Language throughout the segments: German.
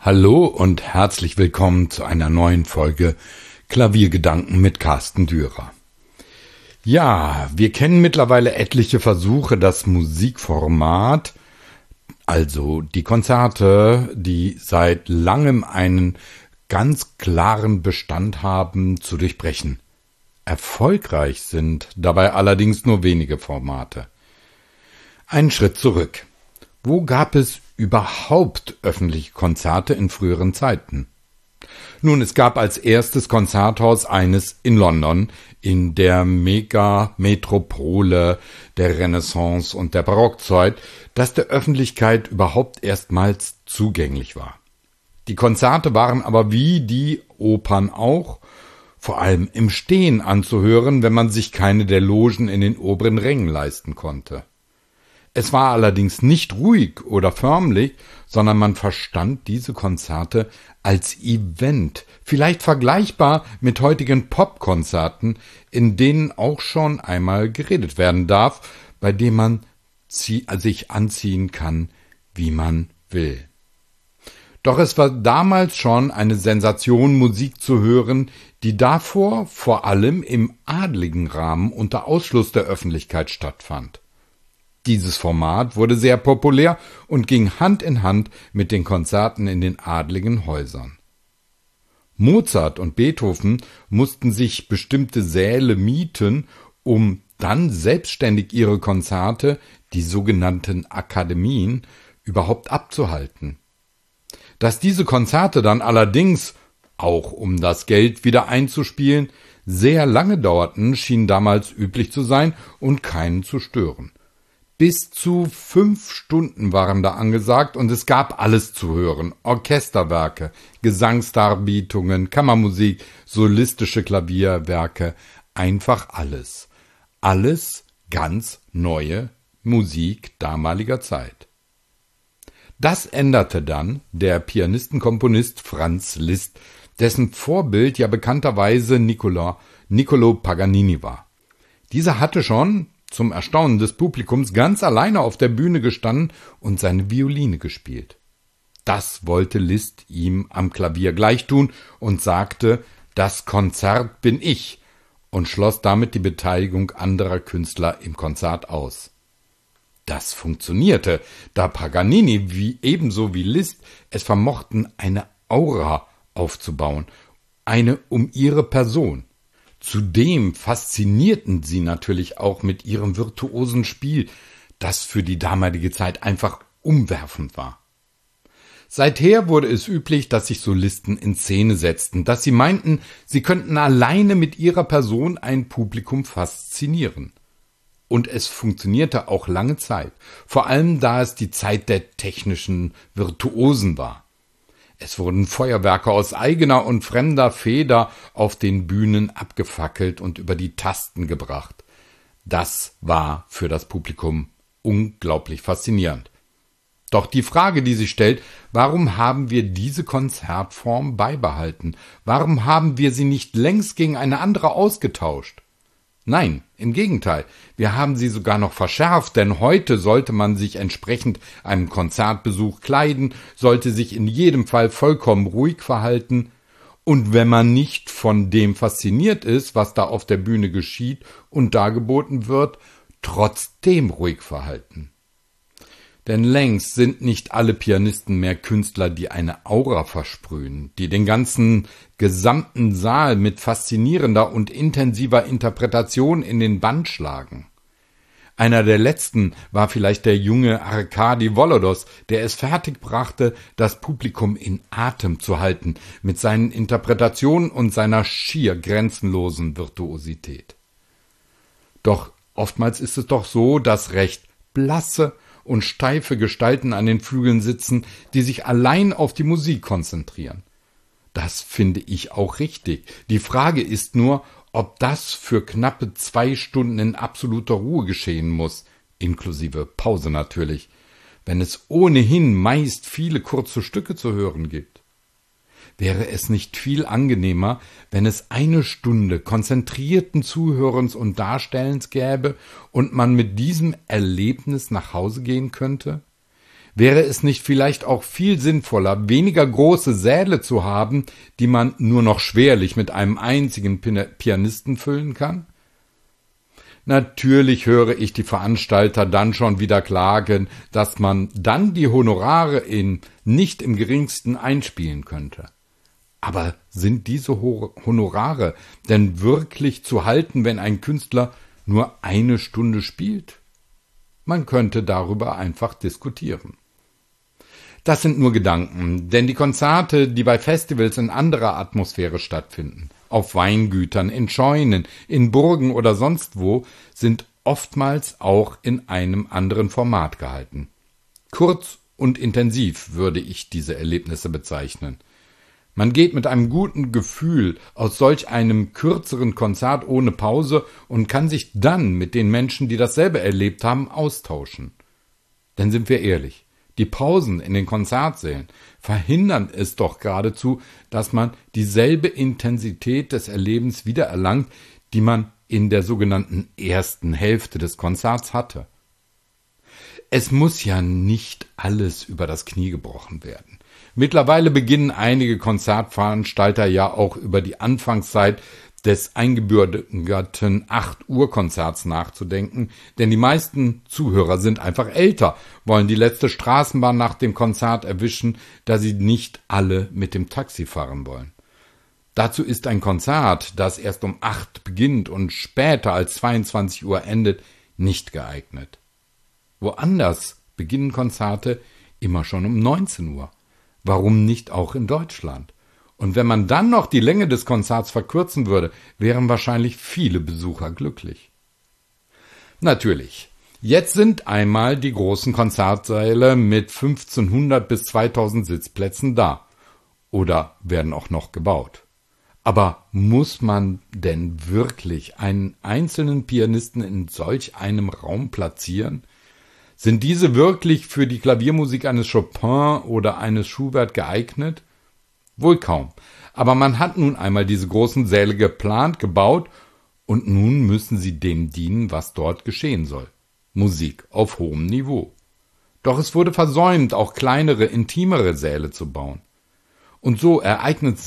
Hallo und herzlich willkommen zu einer neuen Folge Klaviergedanken mit Carsten Dürer. Ja, wir kennen mittlerweile etliche Versuche, das Musikformat, also die Konzerte, die seit langem einen ganz klaren Bestand haben, zu durchbrechen. Erfolgreich sind dabei allerdings nur wenige Formate. Einen Schritt zurück. Wo gab es überhaupt öffentliche Konzerte in früheren Zeiten? Nun, es gab als erstes Konzerthaus eines in London, in der Mega-Metropole der Renaissance und der Barockzeit, das der Öffentlichkeit überhaupt erstmals zugänglich war. Die Konzerte waren aber wie die Opern auch, vor allem im Stehen anzuhören, wenn man sich keine der Logen in den oberen Rängen leisten konnte. Es war allerdings nicht ruhig oder förmlich, sondern man verstand diese Konzerte als Event, vielleicht vergleichbar mit heutigen Popkonzerten, in denen auch schon einmal geredet werden darf, bei dem man sich anziehen kann, wie man will. Doch es war damals schon eine Sensation, Musik zu hören, die davor vor allem im adligen Rahmen unter Ausschluss der Öffentlichkeit stattfand. Dieses Format wurde sehr populär und ging Hand in Hand mit den Konzerten in den adligen Häusern. Mozart und Beethoven mussten sich bestimmte Säle mieten, um dann selbstständig ihre Konzerte, die sogenannten Akademien, überhaupt abzuhalten. Dass diese Konzerte dann allerdings, auch um das Geld wieder einzuspielen, sehr lange dauerten, schien damals üblich zu sein und keinen zu stören. Bis zu 5 Stunden waren da angesagt und es gab alles zu hören. Orchesterwerke, Gesangsdarbietungen, Kammermusik, solistische Klavierwerke, einfach alles. Alles ganz neue Musik damaliger Zeit. Das änderte dann der Pianistenkomponist Franz Liszt, dessen Vorbild ja bekannterweise Niccolò Paganini war. Dieser hatte schon zum Erstaunen des Publikums ganz alleine auf der Bühne gestanden und seine Violine gespielt. Das wollte Liszt ihm am Klavier gleichtun und sagte, das Konzert bin ich, und schloss damit die Beteiligung anderer Künstler im Konzert aus. Das funktionierte, da Paganini ebenso wie Liszt es vermochten, eine Aura aufzubauen, eine um ihre Person. Zudem faszinierten sie natürlich auch mit ihrem virtuosen Spiel, das für die damalige Zeit einfach umwerfend war. Seither wurde es üblich, dass sich Solisten in Szene setzten, dass sie meinten, sie könnten alleine mit ihrer Person ein Publikum faszinieren. Und es funktionierte auch lange Zeit, vor allem da es die Zeit der technischen Virtuosen war. Es wurden Feuerwerke aus eigener und fremder Feder auf den Bühnen abgefackelt und über die Tasten gebracht. Das war für das Publikum unglaublich faszinierend. Doch die Frage, die sich stellt, warum haben wir diese Konzertform beibehalten? Warum haben wir sie nicht längst gegen eine andere ausgetauscht? Nein, im Gegenteil, wir haben sie sogar noch verschärft, denn heute sollte man sich entsprechend einem Konzertbesuch kleiden, sollte sich in jedem Fall vollkommen ruhig verhalten und wenn man nicht von dem fasziniert ist, was da auf der Bühne geschieht und dargeboten wird, trotzdem ruhig verhalten. Denn längst sind nicht alle Pianisten mehr Künstler, die eine Aura versprühen, die den gesamten Saal mit faszinierender und intensiver Interpretation in den Bann schlagen. Einer der letzten war vielleicht der junge Arkadi Volodos, der es fertigbrachte, das Publikum in Atem zu halten mit seinen Interpretationen und seiner schier grenzenlosen Virtuosität. Doch oftmals ist es doch so, dass recht blasse und steife Gestalten an den Flügeln sitzen, die sich allein auf die Musik konzentrieren. Das finde ich auch richtig. Die Frage ist nur, ob das für knappe 2 Stunden in absoluter Ruhe geschehen muss, inklusive Pause natürlich, wenn es ohnehin meist viele kurze Stücke zu hören gibt. Wäre es nicht viel angenehmer, wenn es 1 Stunde konzentrierten Zuhörens und Darstellens gäbe und man mit diesem Erlebnis nach Hause gehen könnte? Wäre es nicht vielleicht auch viel sinnvoller, weniger große Säle zu haben, die man nur noch schwerlich mit einem einzigen Pianisten füllen kann? Natürlich höre ich die Veranstalter dann schon wieder klagen, dass man dann die Honorare nicht im geringsten einspielen könnte. Aber sind diese Honorare denn wirklich zu halten, wenn ein Künstler nur 1 Stunde spielt? Man könnte darüber einfach diskutieren. Das sind nur Gedanken, denn die Konzerte, die bei Festivals in anderer Atmosphäre stattfinden, auf Weingütern, in Scheunen, in Burgen oder sonst wo, sind oftmals auch in einem anderen Format gehalten. Kurz und intensiv würde ich diese Erlebnisse bezeichnen. Man geht mit einem guten Gefühl aus solch einem kürzeren Konzert ohne Pause und kann sich dann mit den Menschen, die dasselbe erlebt haben, austauschen. Denn sind wir ehrlich, die Pausen in den Konzertsälen verhindern es doch geradezu, dass man dieselbe Intensität des Erlebens wiedererlangt, die man in der sogenannten ersten Hälfte des Konzerts hatte. Es muss ja nicht alles über das Knie gebrochen werden. Mittlerweile beginnen einige Konzertveranstalter ja auch über die Anfangszeit des eingebürgerten 8-Uhr-Konzerts nachzudenken, denn die meisten Zuhörer sind einfach älter, wollen die letzte Straßenbahn nach dem Konzert erwischen, da sie nicht alle mit dem Taxi fahren wollen. Dazu ist ein Konzert, das erst um 8 beginnt und später als 22 Uhr endet, nicht geeignet. Woanders beginnen Konzerte immer schon um 19 Uhr. Warum nicht auch in Deutschland? Und wenn man dann noch die Länge des Konzerts verkürzen würde, wären wahrscheinlich viele Besucher glücklich. Natürlich, jetzt sind einmal die großen Konzertsäle mit 1500 bis 2000 Sitzplätzen da. Oder werden auch noch gebaut. Aber muss man denn wirklich einen einzelnen Pianisten in solch einem Raum platzieren? Sind diese wirklich für die Klaviermusik eines Chopin oder eines Schubert geeignet? Wohl kaum. Aber man hat nun einmal diese großen Säle geplant, gebaut und nun müssen sie dem dienen, was dort geschehen soll. Musik auf hohem Niveau. Doch es wurde versäumt, auch kleinere, intimere Säle zu bauen. Und so ereignen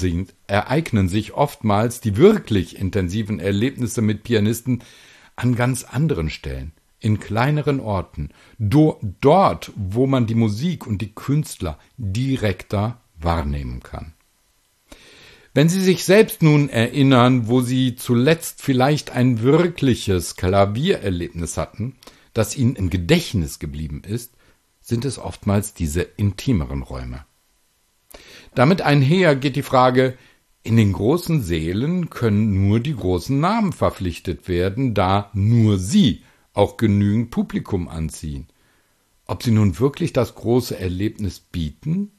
sich oftmals die wirklich intensiven Erlebnisse mit Pianisten an ganz anderen Stellen, in kleineren Orten, dort, wo man die Musik und die Künstler direkter wahrnehmen kann. Wenn Sie sich selbst nun erinnern, wo Sie zuletzt vielleicht ein wirkliches Klaviererlebnis hatten, das Ihnen im Gedächtnis geblieben ist, sind es oftmals diese intimeren Räume. Damit einher geht die Frage, in den großen Sälen können nur die großen Namen verpflichtet werden, da nur sie auch genügend Publikum anziehen. Ob sie nun wirklich das große Erlebnis bieten?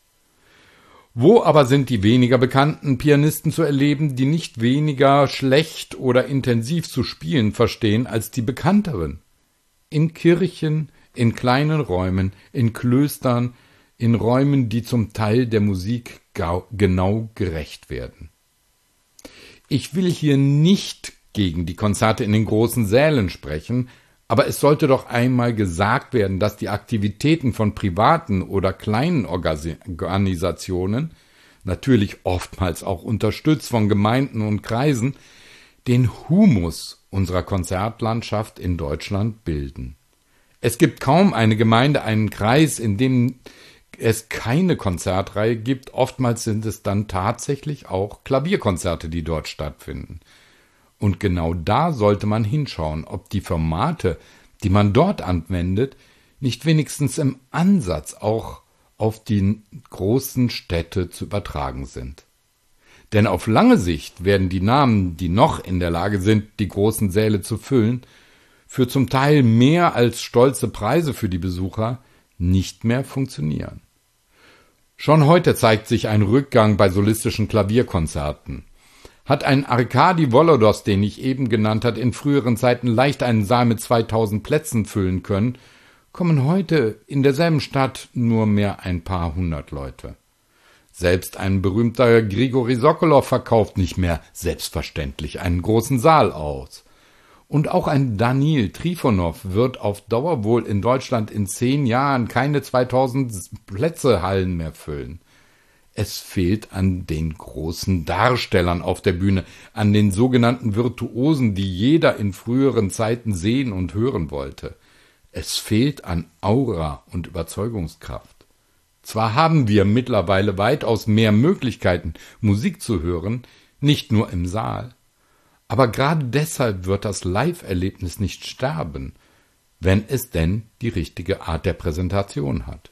Wo aber sind die weniger bekannten Pianisten zu erleben, die nicht weniger schlecht oder intensiv zu spielen verstehen als die bekannteren? In Kirchen, in kleinen Räumen, in Klöstern, in Räumen, die zum Teil der Musik genau gerecht werden. Ich will hier nicht gegen die Konzerte in den großen Sälen sprechen, aber es sollte doch einmal gesagt werden, dass die Aktivitäten von privaten oder kleinen Organisationen, natürlich oftmals auch unterstützt von Gemeinden und Kreisen, den Humus unserer Konzertlandschaft in Deutschland bilden. Es gibt kaum eine Gemeinde, einen Kreis, in dem es keine Konzertreihe gibt. Oftmals sind es dann tatsächlich auch Klavierkonzerte, die dort stattfinden. Und genau da sollte man hinschauen, ob die Formate, die man dort anwendet, nicht wenigstens im Ansatz auch auf die großen Städte zu übertragen sind. Denn auf lange Sicht werden die Namen, die noch in der Lage sind, die großen Säle zu füllen, für zum Teil mehr als stolze Preise für die Besucher nicht mehr funktionieren. Schon heute zeigt sich ein Rückgang bei solistischen Klavierkonzerten. Hat ein Arkadi Volodos, den ich eben genannt habe, in früheren Zeiten leicht einen Saal mit 2000 Plätzen füllen können, kommen heute in derselben Stadt nur mehr ein paar hundert Leute. Selbst ein berühmter Grigori Sokolow verkauft nicht mehr selbstverständlich einen großen Saal aus. Und auch ein Danil Trifonow wird auf Dauer wohl in Deutschland in 10 Jahren keine 2000 Plätze Hallen mehr füllen. Es fehlt an den großen Darstellern auf der Bühne, an den sogenannten Virtuosen, die jeder in früheren Zeiten sehen und hören wollte. Es fehlt an Aura und Überzeugungskraft. Zwar haben wir mittlerweile weitaus mehr Möglichkeiten, Musik zu hören, nicht nur im Saal, aber gerade deshalb wird das Live-Erlebnis nicht sterben, wenn es denn die richtige Art der Präsentation hat.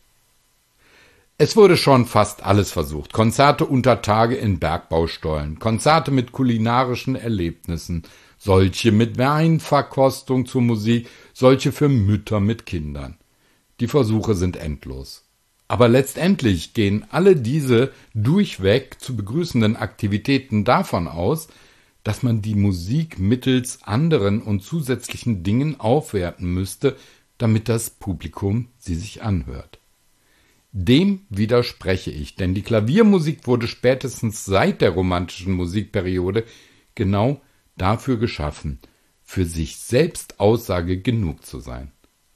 Es wurde schon fast alles versucht. Konzerte unter Tage in Bergbaustollen, Konzerte mit kulinarischen Erlebnissen, solche mit Weinverkostung zur Musik, solche für Mütter mit Kindern. Die Versuche sind endlos. Aber letztendlich gehen alle diese durchweg zu begrüßenden Aktivitäten davon aus, dass man die Musik mittels anderen und zusätzlichen Dingen aufwerten müsste, damit das Publikum sie sich anhört. Dem widerspreche ich, denn die Klaviermusik wurde spätestens seit der romantischen Musikperiode genau dafür geschaffen, für sich selbst Aussage genug zu sein.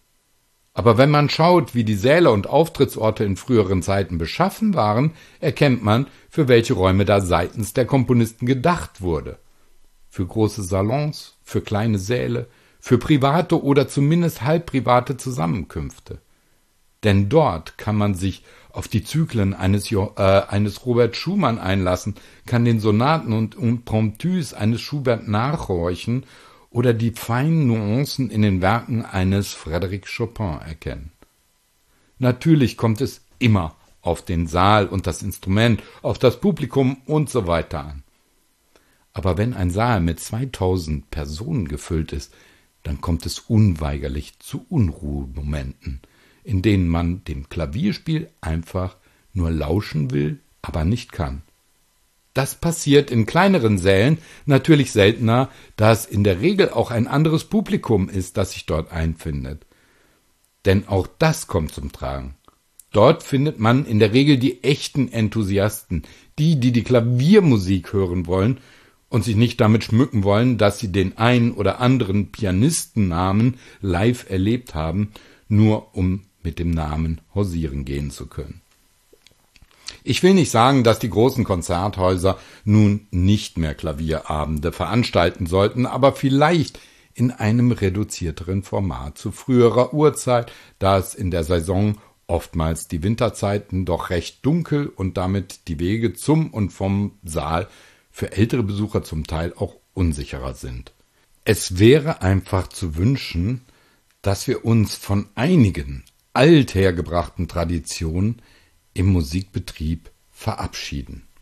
Aber wenn man schaut, wie die Säle und Auftrittsorte in früheren Zeiten beschaffen waren, erkennt man, für welche Räume da seitens der Komponisten gedacht wurde. Für große Salons, für kleine Säle, für private oder zumindest halbprivate Zusammenkünfte. Denn dort kann man sich auf die Zyklen eines Robert Schumann einlassen, kann den Sonaten und Impromptus eines Schubert nachhorchen oder die feinen Nuancen in den Werken eines Frédéric Chopin erkennen. Natürlich kommt es immer auf den Saal und das Instrument, auf das Publikum und so weiter an. Aber wenn ein Saal mit 2000 Personen gefüllt ist, dann kommt es unweigerlich zu Unruhemomenten, in denen man dem Klavierspiel einfach nur lauschen will, aber nicht kann. Das passiert in kleineren Sälen natürlich seltener, da es in der Regel auch ein anderes Publikum ist, das sich dort einfindet. Denn auch das kommt zum Tragen. Dort findet man in der Regel die echten Enthusiasten, die Klaviermusik hören wollen und sich nicht damit schmücken wollen, dass sie den einen oder anderen Pianistennamen live erlebt haben, nur um mit dem Namen hausieren gehen zu können. Ich will nicht sagen, dass die großen Konzerthäuser nun nicht mehr Klavierabende veranstalten sollten, aber vielleicht in einem reduzierteren Format zu früherer Uhrzeit, da es in der Saison oftmals die Winterzeiten doch recht dunkel und damit die Wege zum und vom Saal für ältere Besucher zum Teil auch unsicherer sind. Es wäre einfach zu wünschen, dass wir uns von einigen althergebrachten Traditionen im Musikbetrieb verabschieden.